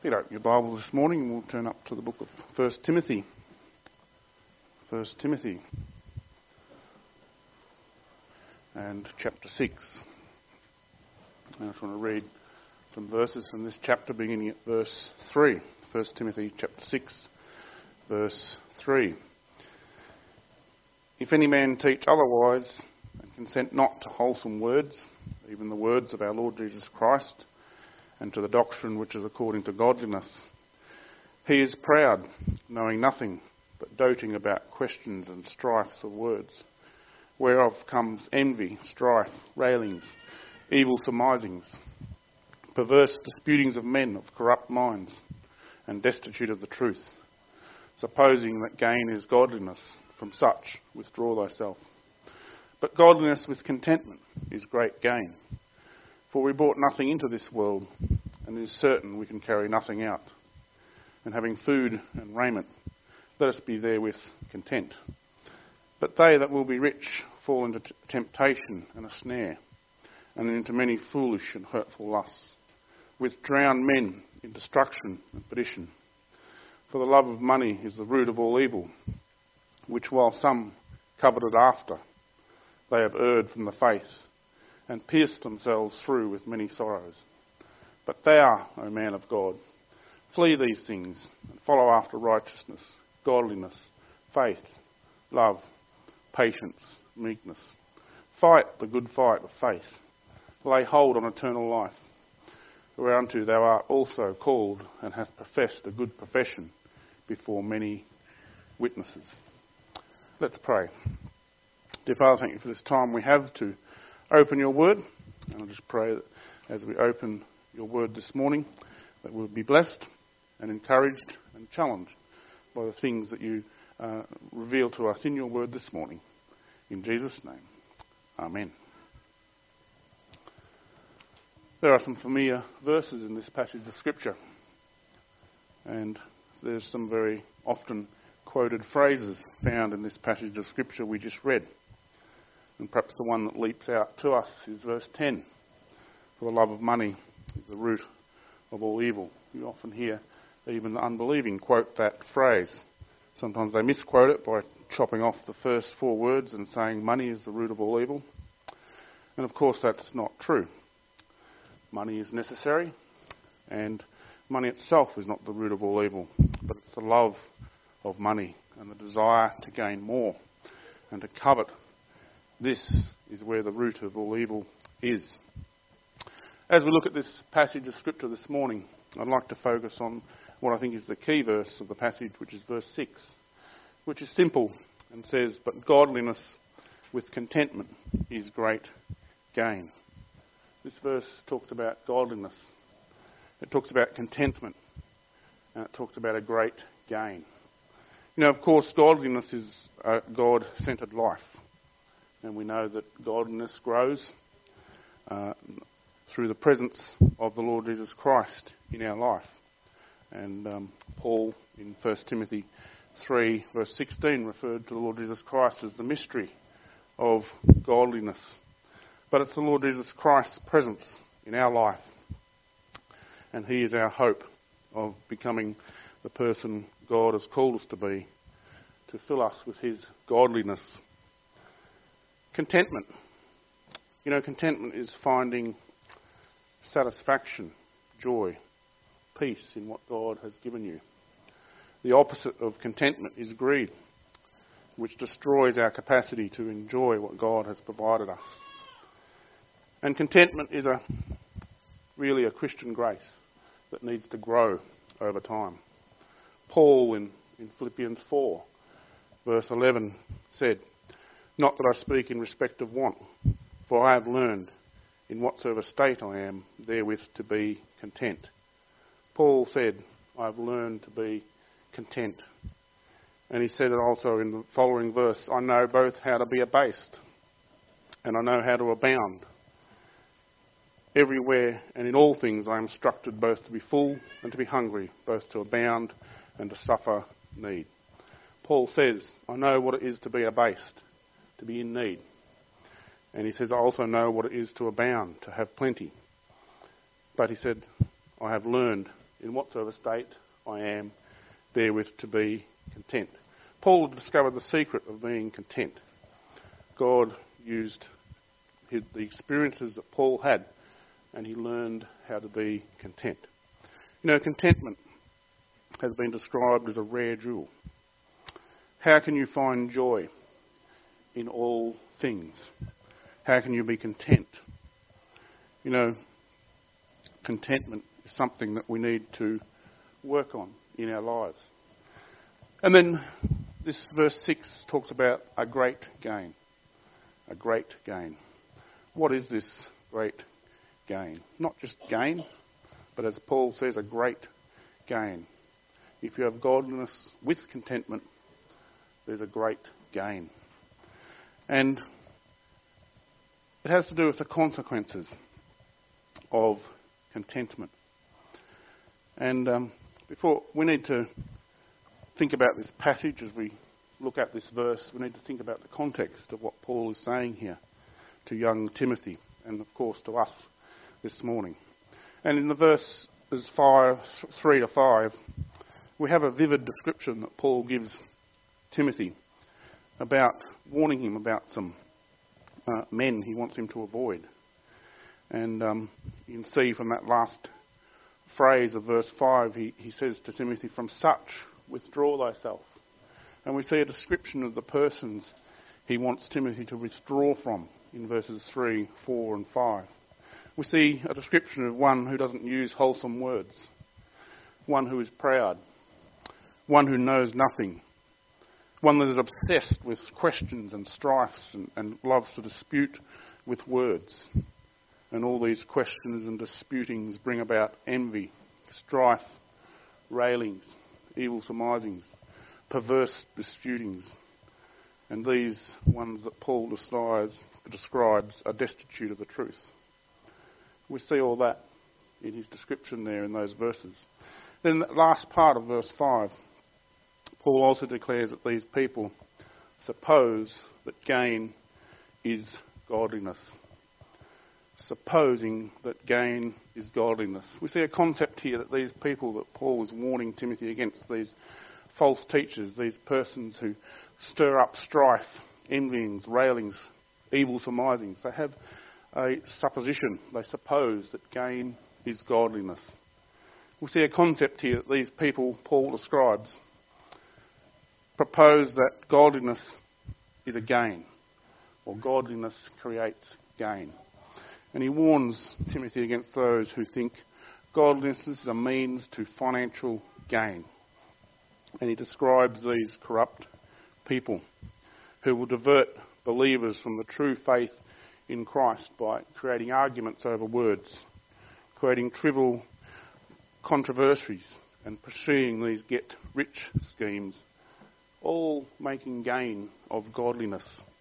Pick up your Bible this morning and we'll turn up to the book of 1 Timothy. 1 Timothy and chapter 6. I just want to read some verses from this chapter beginning at verse 3. 1 Timothy chapter 6, verse 3. If any man teach otherwise and consent not to wholesome words, even the words of our Lord Jesus Christ, and to the doctrine which is according to godliness, he is proud, knowing nothing, but doting about questions and strifes of words, whereof comes envy, strife, railings, evil surmisings, perverse disputings of men of corrupt minds, and destitute of the truth, supposing that gain is godliness. From such withdraw thyself. But godliness with contentment is great gain. For we brought nothing into this world, and it is certain we can carry nothing out. And having food and raiment, let us be therewith content. But they that will be rich fall into temptation and a snare, and into many foolish and hurtful lusts, which drown men in destruction and perdition. For the love of money is the root of all evil, which while some coveted after, they have erred from the faith, and pierced themselves through with many sorrows. But thou, O man of God, flee these things, and follow after righteousness, godliness, faith, love, patience, meekness. Fight the good fight of faith. Lay hold on eternal life, whereunto thou art also called, and hast professed a good profession before many witnesses. Let's pray. Dear Father, thank you for this time we have to open your word. And I just pray that as we open your word this morning, that we'll be blessed and encouraged and challenged by the things that you reveal to us in your word this morning. In Jesus' name, amen. There are some familiar verses in this passage of Scripture, and there's some very often quoted phrases found in this passage of Scripture we just read. And perhaps the one that leaps out to us is verse 10. For the love of money is the root of all evil. You often hear even the unbelieving quote that phrase. Sometimes they misquote it by chopping off the first four words and saying money is the root of all evil. And of course that's not true. Money is necessary, and money itself is not the root of all evil, but it's the love of money and the desire to gain more and to covet. This is where the root of all evil is. As we look at this passage of Scripture this morning, I'd like to focus on what I think is the key verse of the passage, which is verse 6, which is simple and says, "But godliness with contentment is great gain." This verse talks about godliness. It talks about contentment. And it talks about a great gain. You know, of course, godliness is a God-centred life. And we know that godliness grows through the presence of the Lord Jesus Christ in our life. And Paul in 1 Timothy 3 verse 16 referred to the Lord Jesus Christ as the mystery of godliness. But it's the Lord Jesus Christ's presence in our life. And he is our hope of becoming the person God has called us to be, to fill us with his godliness. Contentment. You know, contentment is finding satisfaction, joy, peace in what God has given you. The opposite of contentment is greed, which destroys our capacity to enjoy what God has provided us. And contentment is really a Christian grace that needs to grow over time. Paul in Philippians 4, verse 11 said, "Not that I speak in respect of want, for I have learned in whatsoever state I am therewith to be content." Paul said, "I have learned to be content." And he said it also in the following verse, "I know both how to be abased, and I know how to abound. Everywhere and in all things I am instructed both to be full and to be hungry, both to abound and to suffer need." Paul says, "I know what it is to be abased, to be in need." And he says, "I also know what it is to abound, to have plenty." But he said, "I have learned in whatsoever state I am, therewith to be content. Paul discovered the secret of being content. God used the experiences that Paul had, and he learned how to be content. You know, contentment has been described as a rare jewel. How can you find joy in all things? How can you be content? You know, contentment is something that we need to work on in our lives. And then this verse 6 talks about a great gain. A great gain. What is this great gain? Not just gain, but as Paul says, a great gain. If you have godliness with contentment, there's a great gain. And it has to do with the consequences of contentment. And before we need to think about this passage as we look at this verse, we need to think about the context of what Paul is saying here to young Timothy and, of course, to us this morning. And in the verses 3 to 5, we have a vivid description that Paul gives Timothy about warning him about some men he wants him to avoid. And you can see from that last phrase of verse 5, he says to Timothy, "From such withdraw thyself." And we see a description of the persons he wants Timothy to withdraw from in verses 3, 4 and 5. We see a description of one who doesn't use wholesome words, one who is proud, one who knows nothing, one that is obsessed with questions and strifes and loves to dispute with words. And all these questions and disputings bring about envy, strife, railings, evil surmisings, perverse disputings. And these ones that Paul describes are destitute of the truth. We see all that in his description there in those verses. Then the last part of verse 5, Paul also declares that these people suppose that gain is godliness. Supposing that gain is godliness. We see a concept here that these people that Paul is warning Timothy against, these false teachers, these persons who stir up strife, envyings, railings, evil surmisings, they have a supposition. They suppose that gain is godliness. We see a concept here that these people Paul describes propose that godliness is a gain, or godliness creates gain. And he warns Timothy against those who think godliness is a means to financial gain. And he describes these corrupt people who will divert believers from the true faith in Christ by creating arguments over words, creating trivial controversies and pursuing these get-rich schemes, all making gain of godliness.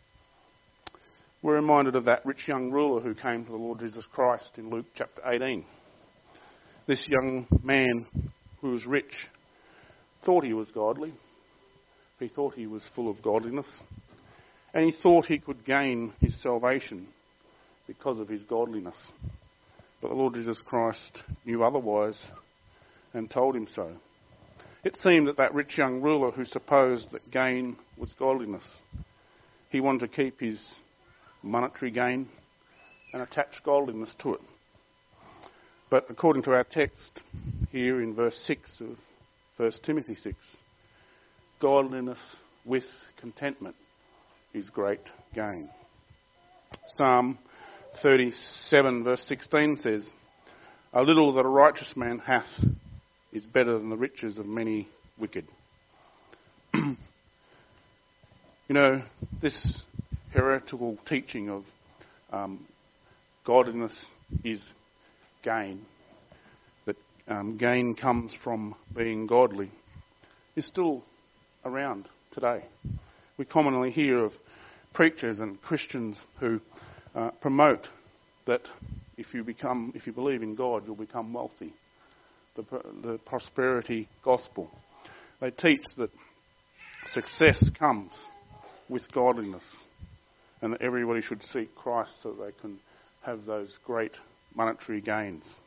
We're reminded of that rich young ruler who came to the Lord Jesus Christ in Luke chapter 18. This young man who was rich thought he was godly. He thought he was full of godliness. And he thought he could gain his salvation because of his godliness. But the Lord Jesus Christ knew otherwise and told him so. It seemed that rich young ruler who supposed that gain was godliness, he wanted to keep his monetary gain and attach godliness to it. But according to our text here in verse 6 of 1 Timothy 6, godliness with contentment is great gain. Psalm 37 verse 16 says, "A little that a righteous man hath is better than the riches of many wicked." You know, this heretical teaching of godliness is gain, that gain comes from being godly, is still around today. We commonly hear of preachers and Christians who promote that if you believe in God, you'll become wealthy. The prosperity gospel. They teach that success comes with godliness, and that everybody should seek Christ so they can have those great monetary gains.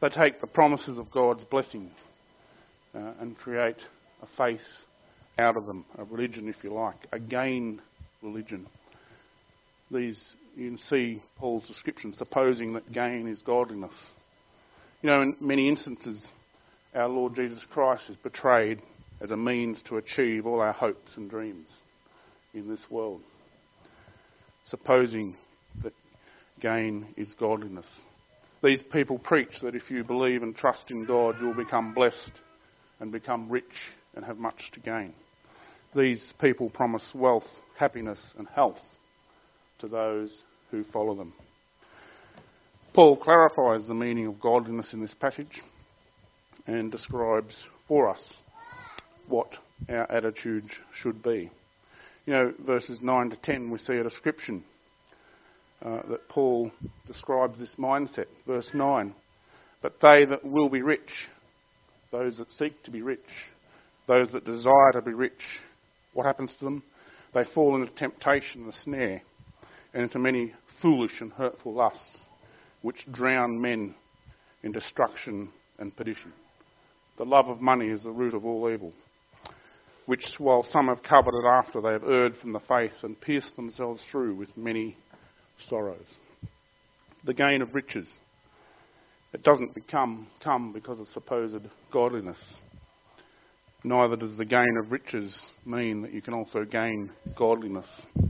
They take the promises of God's blessings and create a faith out of them, a religion, if you like, a gain religion. You can see Paul's description, supposing that gain is godliness. In many instances, our Lord Jesus Christ is portrayed as a means to achieve all our hopes and dreams in this world, supposing that gain is godliness. These people preach that if you believe and trust in God, you'll become blessed and become rich and have much to gain. These people promise wealth, happiness and health to those who follow them. Paul clarifies the meaning of godliness in this passage and describes for us what our attitude should be. Verses 9 to 10, we see a description that Paul describes this mindset. Verse 9, but they that will be rich, those that seek to be rich, those that desire to be rich, what happens to them? They fall into temptation and a snare, and into many foolish and hurtful lusts, which drown men in destruction and perdition. The love of money is the root of all evil, which while some have coveted after, they have erred from the faith and pierced themselves through with many sorrows. The gain of riches, it doesn't come because of supposed godliness. Neither does the gain of riches mean that you can also gain godliness.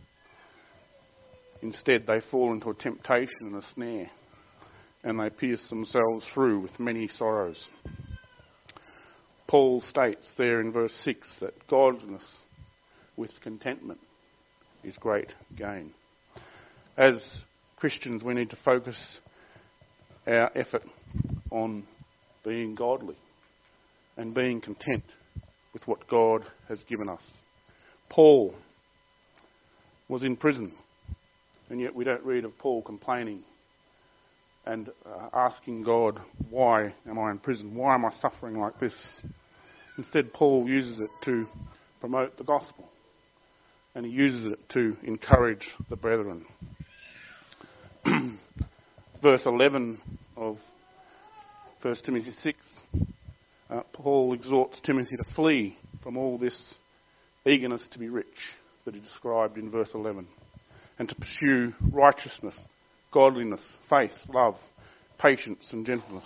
Instead, they fall into a temptation and a snare, and they pierce themselves through with many sorrows. Paul states there in verse 6 that godliness with contentment is great gain. As Christians, we need to focus our effort on being godly and being content with what God has given us. Paul was in prison, and yet we don't read of Paul complaining and asking God, why am I in prison? Why am I suffering like this? Instead, Paul uses it to promote the gospel, and he uses it to encourage the brethren. Verse 11 of 1 Timothy 6, Paul exhorts Timothy to flee from all this eagerness to be rich that he described in verse 11, and to pursue righteousness, godliness, faith, love, patience and gentleness.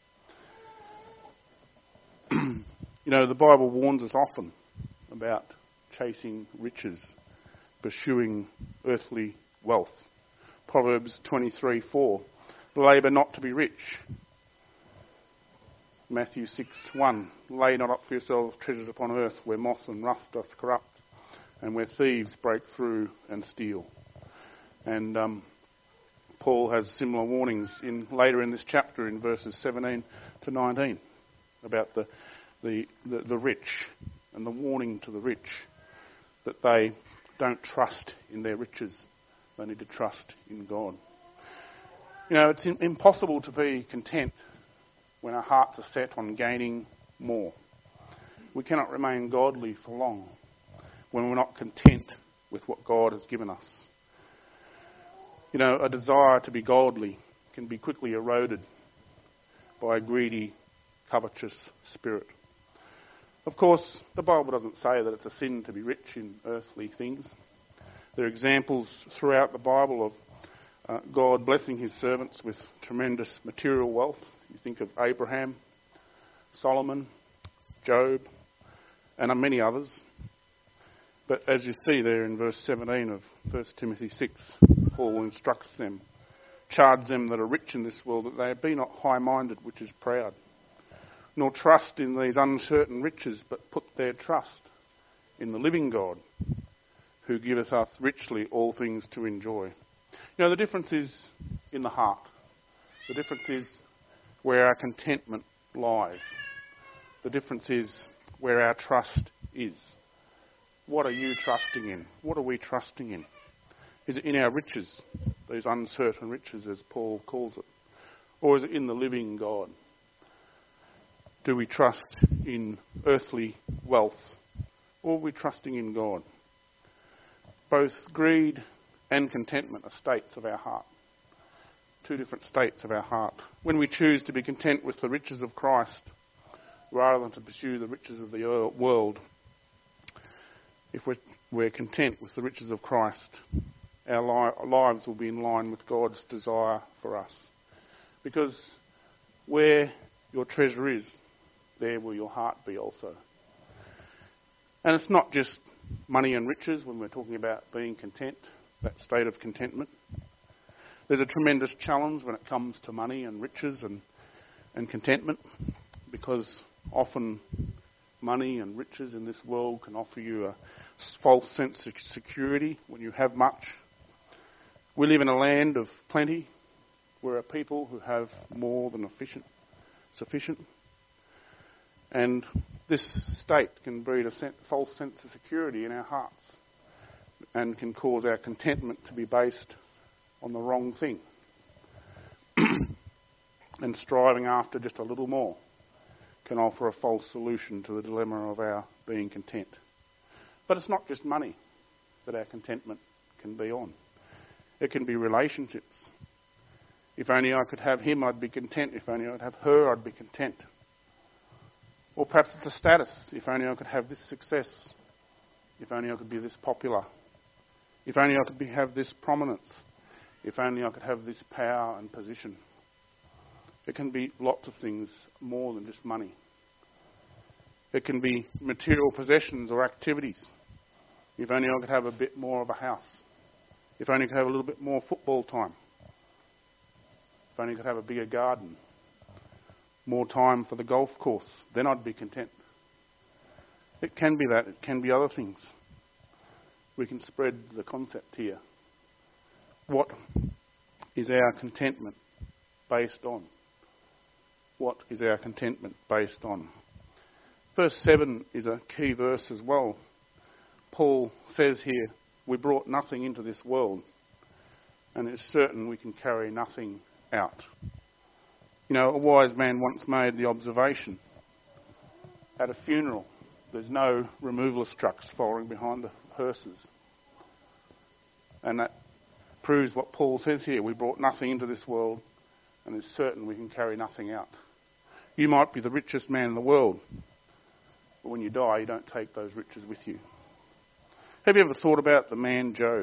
The Bible warns us often about chasing riches, pursuing earthly wealth. Proverbs 23:4, labour not to be rich. Matthew 6:1, lay not up for yourselves treasures upon earth, where moth and rust doth corrupt, and where thieves break through and steal. And Paul has similar warnings later in this chapter in verses 17 to 19 about the rich, and the warning to the rich that they don't trust in their riches. They need to trust in God. It's impossible to be content when our hearts are set on gaining more. We cannot remain godly for long when we're not content with what God has given us. A desire to be godly can be quickly eroded by a greedy, covetous spirit. Of course, the Bible doesn't say that it's a sin to be rich in earthly things. There are examples throughout the Bible of God blessing his servants with tremendous material wealth. You think of Abraham, Solomon, Job, and many others. But as you see there in verse 17 of 1 Timothy 6, Paul instructs them, charge them that are rich in this world, that they be not high-minded, which is proud, nor trust in these uncertain riches, but put their trust in the living God, who giveth us richly all things to enjoy. The difference is in the heart. The difference is where our contentment lies. The difference is where our trust is. What are you trusting in? What are we trusting in? Is it in our riches, these uncertain riches as Paul calls it? Or is it in the living God? Do we trust in earthly wealth, or are we trusting in God? Both greed and contentment are states of our heart. two different states of our heart. When we choose to be content with the riches of Christ rather than to pursue the riches of the world, if we're content with the riches of Christ, our lives will be in line with God's desire for us. Because where your treasure is, there will your heart be also. And it's not just money and riches when we're talking about being content, that state of contentment. There's a tremendous challenge when it comes to money and riches and contentment, because often money and riches in this world can offer you a false sense of security when you have much. We live in a land of plenty. We're a people who have more than sufficient. And this state can breed a false sense of security in our hearts and can cause our contentment to be based on the wrong thing. And striving after just a little more can offer a false solution to the dilemma of our being content. But it's not just money that our contentment can be on. It can be relationships. If only I could have him, I'd be content. If only I'd have her, I'd be content. Or perhaps it's a status. If only I could have this success. If only I could be this popular. If only I could have this prominence. If only I could have this power and position. It can be lots of things more than just money. It can be material possessions or activities. If only I could have a bit more of a house. If only I could have a little bit more football time. If only I could have a bigger garden. More time for the golf course. Then I'd be content. It can be that. It can be other things. We can spread the concept here. What is our contentment based on? What is our contentment based on? Verse 7 is a key verse as well. Paul says here, we brought nothing into this world, and it's certain we can carry nothing out. You know, a wise man once made the observation, at a funeral, there's no removalist trucks following behind the hearses. And that proves what Paul says here. We brought nothing into this world, and it's certain we can carry nothing out. You might be the richest man in the world, but when you die, you don't take those riches with you. Have you ever thought about the man Job?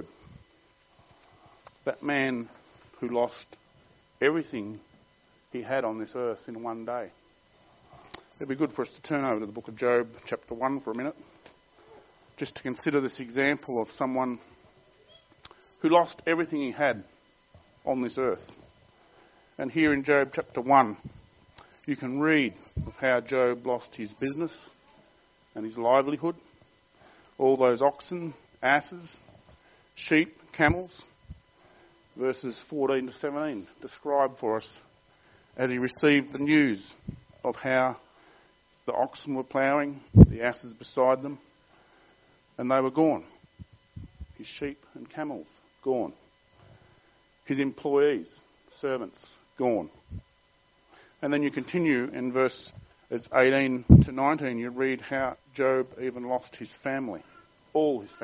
That man who lost everything he had on this earth in one day. It'd be good for us to turn over to the book of Job, chapter 1 for a minute, just to consider this example of someone who lost everything he had on this earth. And here in Job chapter 1, you can read of how Job lost his business and his livelihood, all those oxen, asses, sheep, camels. Verses 14 to 17 describe for us as he received the news of how the oxen were ploughing, the asses beside them, and they were gone. His sheep and camels, gone. His employees, servants, gone. And then you continue in verse 18 to 19, you read how Job even lost his family, all his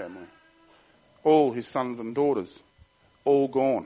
sons and daughters, all gone.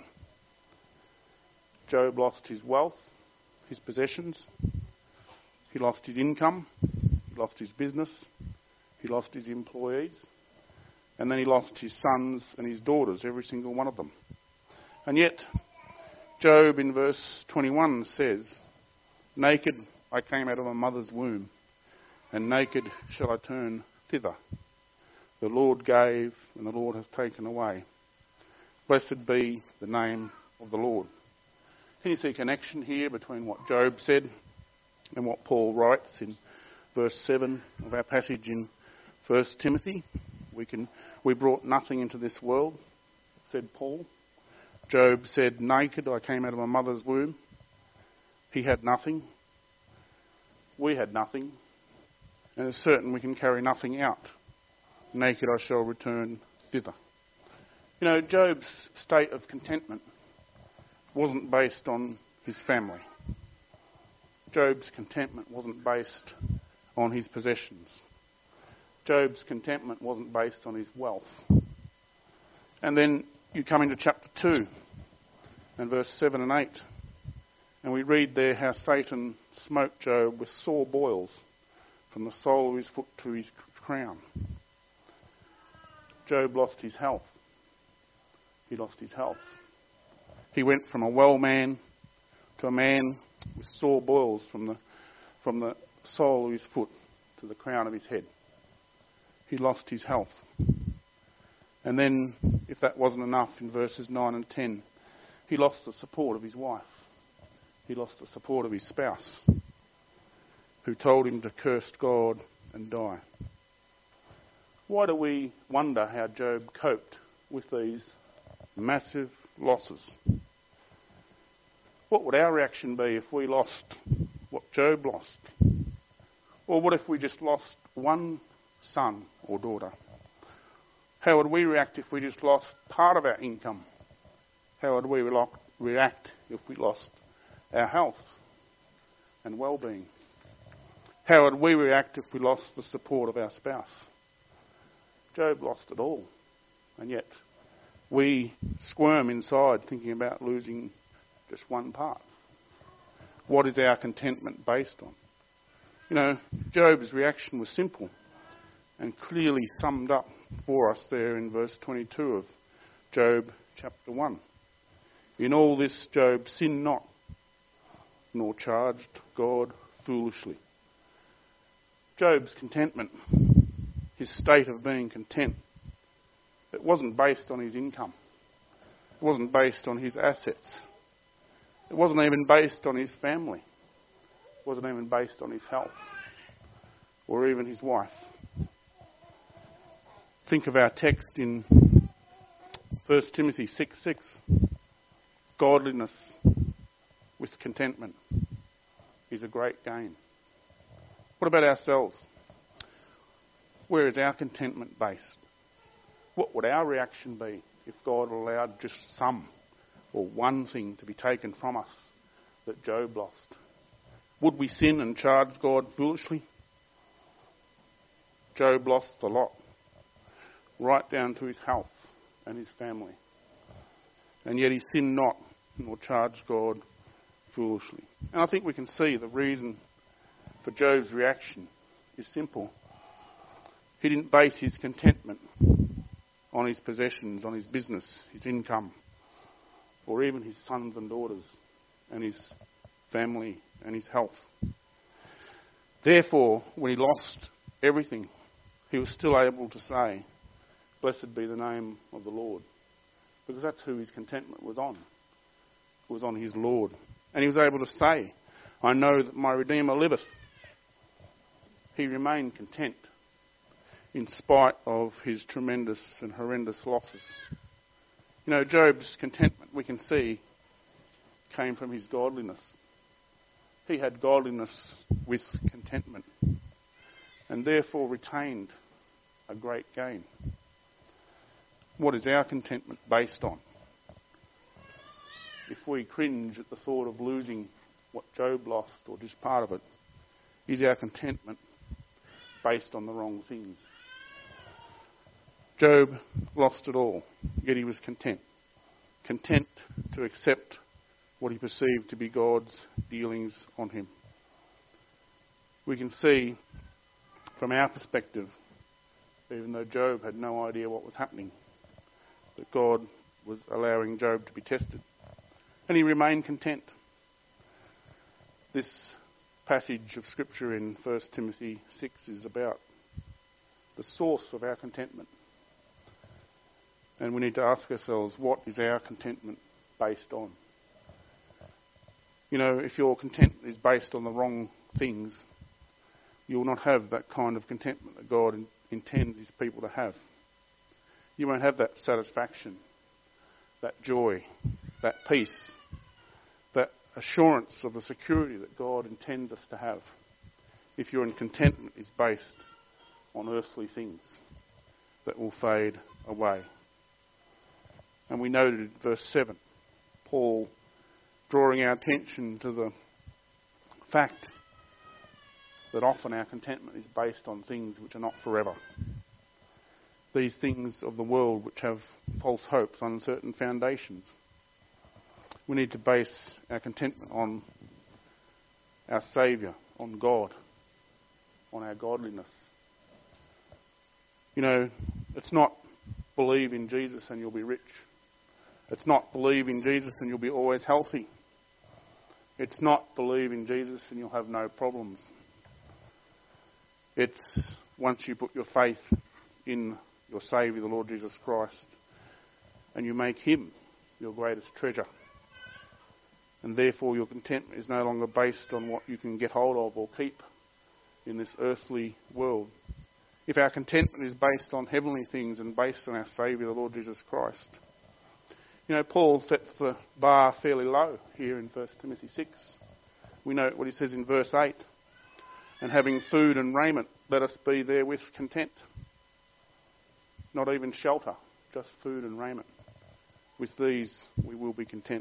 Job lost his wealth, his possessions, he lost his income, he lost his business, he lost his employees, and then he lost his sons and his daughters, every single one of them. And yet, Job in verse 21 says, naked I came out of my mother's womb, and naked shall I turn thither. The Lord gave, and the Lord hath taken away. Blessed be the name of the Lord. Can you see a connection here between what Job said and what Paul writes in verse 7 of our passage in 1 Timothy? We brought nothing into this world, said Paul. Job said, naked I came out of my mother's womb. He had nothing. We had nothing. And it's certain we can carry nothing out. Naked I shall return thither. You know, Job's state of contentment wasn't based on his family. Job's contentment wasn't based on his possessions. Job's contentment wasn't based on his wealth. And then you come into chapter 2, and verse 7 and 8. And we read there how Satan smote Job with sore boils from the sole of his foot to his crown. Job lost his health. He lost his health. He went from a well man to a man with sore boils from the sole of his foot to the crown of his head. He lost his health. And then, if that wasn't enough, in verses 9 and 10, he lost the support of his wife. He lost the support of his spouse, who told him to curse God and die. Why do we wonder how Job coped with these massive losses? What would our reaction be if we lost what Job lost? Or what if we just lost one son or daughter? How would we react if we just lost part of our income? How would we react if we lost our health and well-being? How would we react if we lost the support of our spouse? Job lost it all, and yet we squirm inside thinking about losing just one part. What is our contentment based on? You know, Job's reaction was simple and clearly summed up for us there in verse 22 of Job chapter 1. In all this Job sinned not, nor charged God foolishly. Job's contentment, his state of being content, it wasn't based on his income. It wasn't based on his assets. It wasn't even based on his family. It wasn't even based on his health or even his wife. Think of our text in 1 Timothy 6:6. Godliness with contentment is a great gain. What about ourselves? Where is our contentment based? What would our reaction be if God allowed just some or one thing to be taken from us that Job lost? Would we sin and charge God foolishly? Job lost a lot, right down to his health and his family. And yet he sinned not, nor charged God foolishly. And I think we can see the reason for Job's reaction is simple. He didn't base his contentment on his possessions, on his business, his income, or even his sons and daughters, and his family and his health. Therefore, when he lost everything, he was still able to say, "Blessed be the name of the Lord," because that's who his contentment was on. It was on his Lord. And he was able to say, "I know that my Redeemer liveth." He remained content in spite of his tremendous and horrendous losses. You know, Job's contentment, we can see, came from his godliness. He had godliness with contentment and therefore retained a great gain. What is our contentment based on? If we cringe at the thought of losing what Job lost or just part of it, is our contentment based on the wrong things? Job lost it all, yet he was content. Content to accept what he perceived to be God's dealings on him. We can see from our perspective, even though Job had no idea what was happening, that God was allowing Job to be tested. And he remained content. This passage of Scripture in 1 Timothy 6 is about the source of our contentment. And we need to ask ourselves, what is our contentment based on? You know, if your contentment is based on the wrong things, you will not have that kind of contentment that God intends his people to have. You won't have that satisfaction, that joy, that peace, that assurance of the security that God intends us to have if your contentment is based on earthly things that will fade away. And we noted in verse 7, Paul drawing our attention to the fact that often our contentment is based on things which are not forever. These things of the world which have false hopes, uncertain foundations. We need to base our contentment on our Saviour, on God, on our godliness. You know, it's not believe in Jesus and you'll be rich. It's not believe in Jesus and you'll be always healthy. It's not believe in Jesus and you'll have no problems. It's once you put your faith in your Saviour, the Lord Jesus Christ, and you make Him your greatest treasure. And therefore your contentment is no longer based on what you can get hold of or keep in this earthly world. If our contentment is based on heavenly things and based on our Saviour, the Lord Jesus Christ. You know, Paul sets the bar fairly low here in 1 Timothy 6. We know what he says in verse 8. And having food and raiment, let us be therewith content. Not even shelter, just food and raiment. With these we will be content.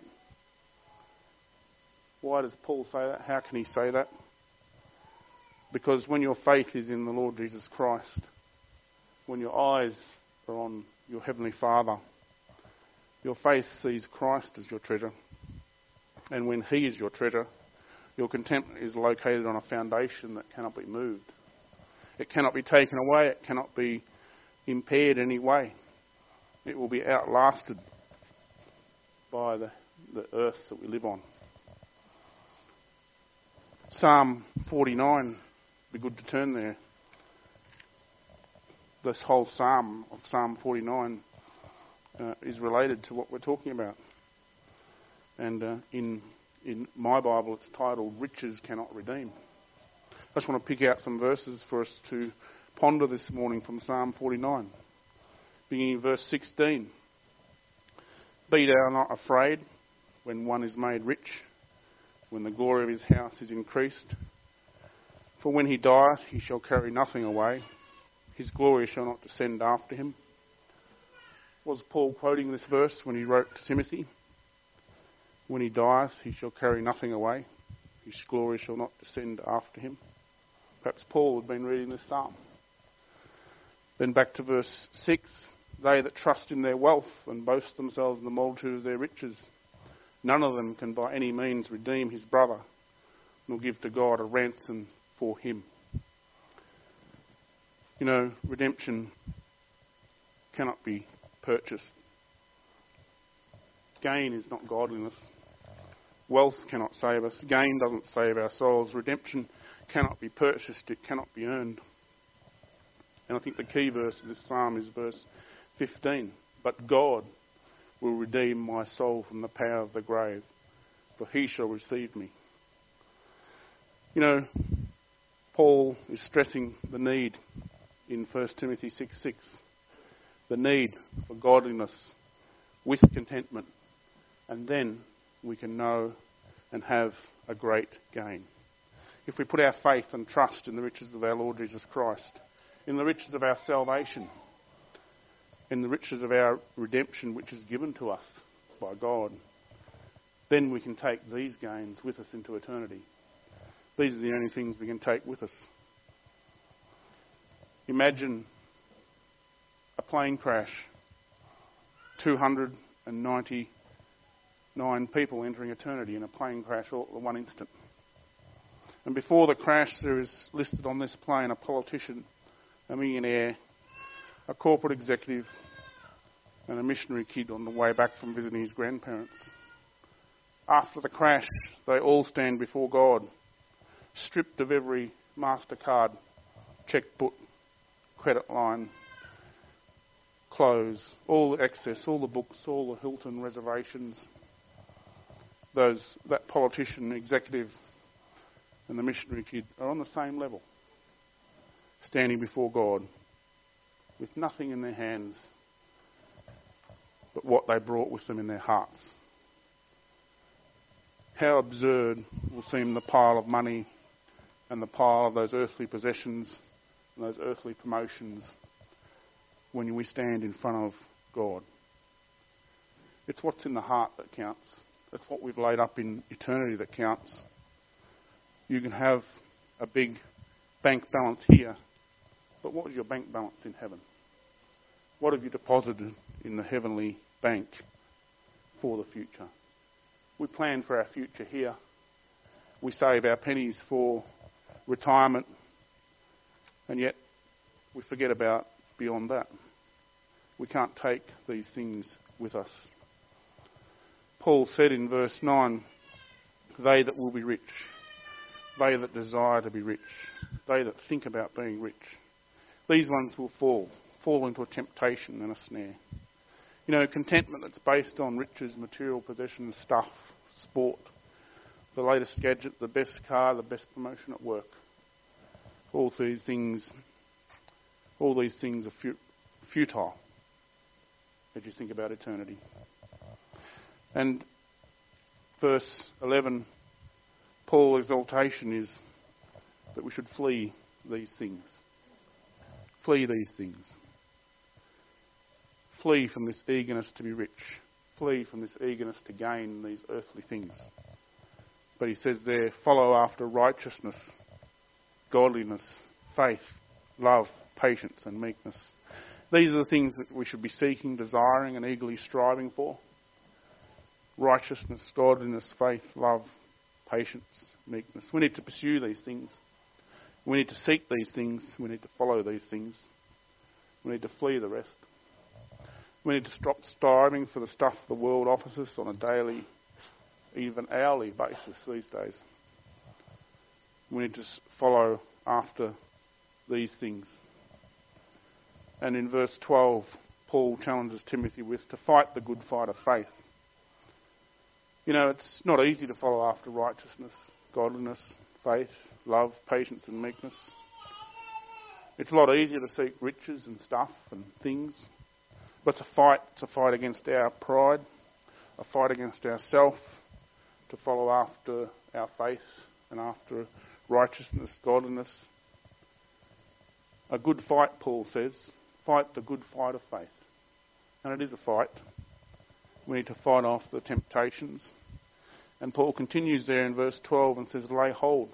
Why does Paul say that? How can he say that? Because when your faith is in the Lord Jesus Christ, when your eyes are on your Heavenly Father, your faith sees Christ as your treasure. And when He is your treasure, your contentment is located on a foundation that cannot be moved. It cannot be taken away. It cannot be impaired in any way. It will be outlasted by the earth that we live on. Psalm 49, be good to turn there. This whole psalm of Psalm 49 is related to what we're talking about. And in my Bible it's titled, Riches Cannot Redeem. I just want to pick out some verses for us to ponder this morning from Psalm 49. Beginning in verse 16. Be thou not afraid when one is made rich, when the glory of his house is increased. For when he dieth, he shall carry nothing away. His glory shall not descend after him. Was Paul quoting this verse when he wrote to Timothy? When he dieth, he shall carry nothing away. His glory shall not descend after him. Perhaps Paul had been reading this psalm. Then back to verse 6. They that trust in their wealth and boast themselves in the multitude of their riches, none of them can by any means redeem his brother, nor give to God a ransom for him. You know, redemption cannot be purchased. Gain is not godliness. Wealth cannot save us. Gain doesn't save our souls. Redemption cannot be purchased. It cannot be earned. And I think the key verse of this psalm is verse 15. But God will redeem my soul from the power of the grave, for he shall receive me. You know, Paul is stressing the need in 1 Timothy 6:6, the need for godliness with contentment, and then we can know and have a great gain. If we put our faith and trust in the riches of our Lord Jesus Christ, in the riches of our salvation, in the riches of our redemption which is given to us by God, then we can take these gains with us into eternity. These are the only things we can take with us. Imagine a plane crash, 299 people entering eternity in a plane crash all at one instant. And before the crash, there is listed on this plane a politician, a millionaire, a corporate executive, and a missionary kid on the way back from visiting his grandparents. After the crash, they all stand before God, stripped of every MasterCard, checkbook, credit line, clothes, all the excess, all the books, all the Hilton reservations. That politician, executive, and the missionary kid are on the same level, standing before God with nothing in their hands but what they brought with them in their hearts. How absurd will seem the pile of money and the pile of those earthly possessions and those earthly promotions when we stand in front of God. It's what's in the heart that counts. It's what we've laid up in eternity that counts. You can have a big bank balance here, but what was your bank balance in heaven? What have you deposited in the heavenly bank for the future? We plan for our future here. We save our pennies for retirement, and yet we forget about beyond that. We can't take these things with us. Paul said in verse 9, they that will be rich, they that desire to be rich, they that think about being rich, these ones will fall into a temptation and a snare. You know, contentment that's based on riches, material possessions, stuff, sport, the latest gadget, the best car, the best promotion at work. All these things are futile as you think about eternity. And verse 11, Paul's exhortation is that we should flee these things. Flee these things. Flee from this eagerness to be rich. Flee from this eagerness to gain these earthly things. But he says there, follow after righteousness, godliness, faith, love, patience and meekness. These are the things that we should be seeking, desiring and eagerly striving for. Righteousness, godliness, faith, love, patience, meekness. We need to pursue these things. We need to seek these things. We need to follow these things. We need to flee the rest. We need to stop striving for the stuff the world offers us on a daily, even hourly basis these days. We need to follow after these things. And in verse 12, Paul challenges Timothy with to fight the good fight of faith. You know, it's not easy to follow after righteousness, godliness, faith, love, patience and meekness. It's a lot easier to seek riches and stuff and things. But it's a fight against our pride, a fight against ourself, to follow after our faith and after righteousness, godliness. A good fight, Paul says. Fight the good fight of faith. And it is a fight. We need to fight off the temptations. And Paul continues there in verse 12 and says, lay hold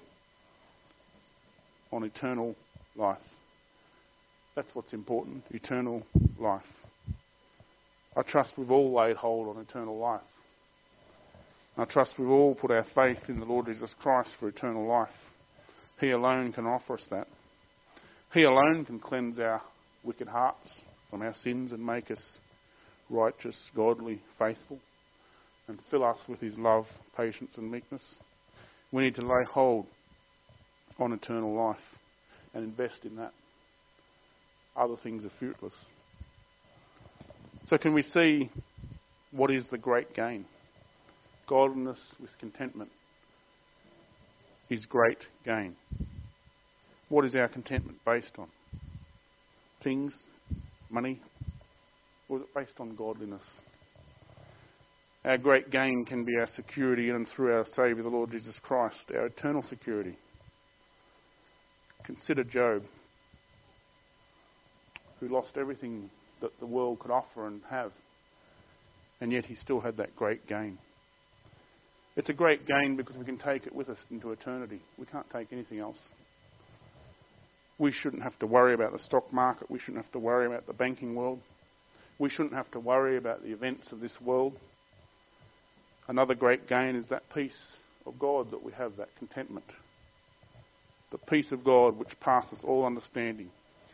on eternal life. That's what's important, eternal life. I trust we've all laid hold on eternal life. I trust we've all put our faith in the Lord Jesus Christ for eternal life. He alone can offer us that. He alone can cleanse our wicked hearts from our sins and make us righteous, godly, faithful, and fill us with his love, patience and meekness. We need to lay hold on eternal life and invest in that. Other things are fruitless. So can we see what is the great gain? Godliness with contentment is great gain. What is our contentment based on? Things, money, or is it based on godliness? Our great gain can be our security in and through our Saviour, the Lord Jesus Christ, our eternal security. Consider Job, who lost everything that the world could offer and have, and yet he still had that great gain. It's a great gain because we can take it with us into eternity. We can't take anything else. We shouldn't have to worry about the stock market. We shouldn't have to worry about the banking world. We shouldn't have to worry about the events of this world. Another great gain is that peace of God that we have, that contentment. The peace of God which passeth all understanding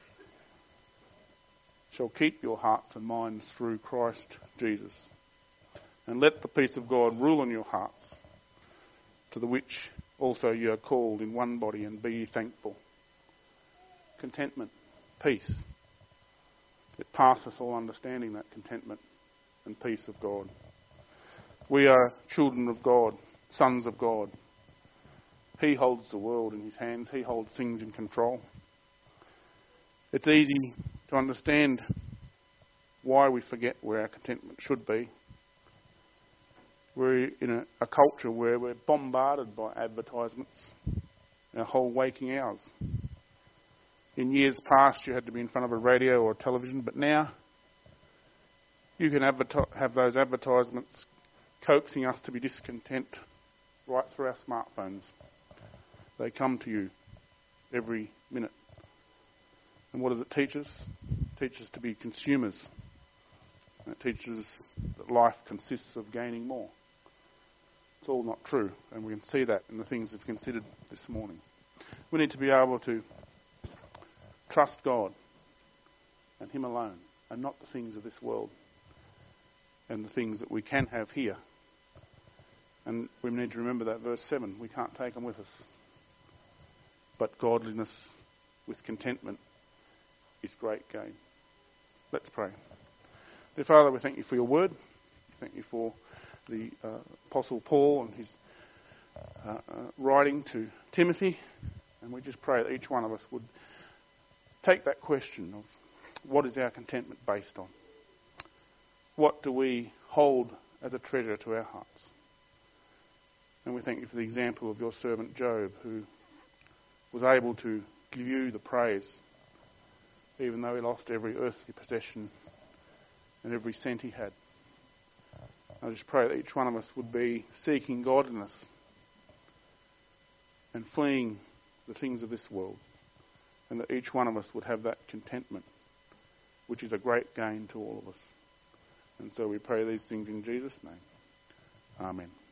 shall keep your hearts and minds through Christ Jesus. And let the peace of God rule in your hearts, to the which also you are called in one body, and be ye thankful. Contentment, peace. It passeth all understanding, that contentment and peace of God. We are children of God, sons of God. He holds the world in his hands. He holds things in control. It's easy to understand why we forget where our contentment should be. We're in a culture where we're bombarded by advertisements our whole waking hours. In years past, you had to be in front of a radio or a television, but now you can have those advertisements coaxing us to be discontent right through our smartphones. They come to you every minute. And what does it teach us? It teaches us to be consumers. And it teaches us that life consists of gaining more. It's all not true, and we can see that in the things we've considered this morning. We need to be able to trust God and Him alone, and not the things of this world and the things that we can have here. And we need to remember that verse 7, we can't take them with us. But godliness with contentment is great gain. Let's pray. Dear Father, we thank you for your word. Thank you for the Apostle Paul and his writing to Timothy. And we just pray that each one of us would take that question of what is our contentment based on? What do we hold as a treasure to our hearts? And we thank you for the example of your servant Job, who was able to give you the praise, even though he lost every earthly possession and every cent he had. I just pray that each one of us would be seeking godliness and fleeing the things of this world, and that each one of us would have that contentment, which is a great gain to all of us. And so we pray these things in Jesus' name. Amen.